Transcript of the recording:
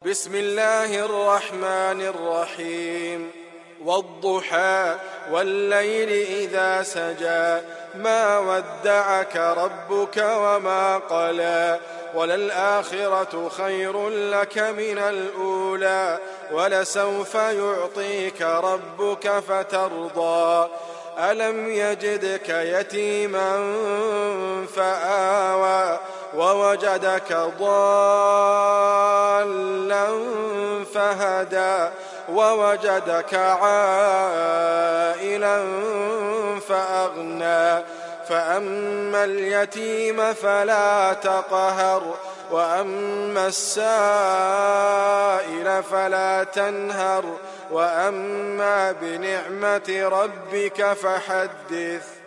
بسم الله الرحمن الرحيم. والضحى والليل إذا سجى ما ودعك ربك وما قلى وللآخرة خير لك من الأولى ولسوف يعطيك ربك فترضى ألم يجدك يتيما فآوى ووجدك ضالا فهدى ووجدك عائلا فأغنى فأما اليتيم فلا تقهر وأما السائل فلا تنهر وأما بنعمة ربك فحدث.